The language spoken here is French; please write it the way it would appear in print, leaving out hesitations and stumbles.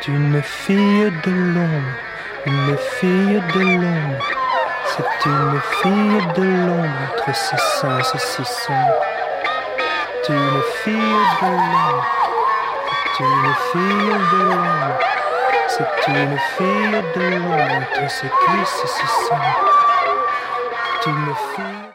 une fille de l'ombre, une fille de l'ombre. C'est une fille de l'ombre entre ses seins et ses seins. C'est une fille de l'ombre, c'est une fille de l'ombre. C'est une fille de l'ombre entre ses cuisses et ses seins. C'est une fille.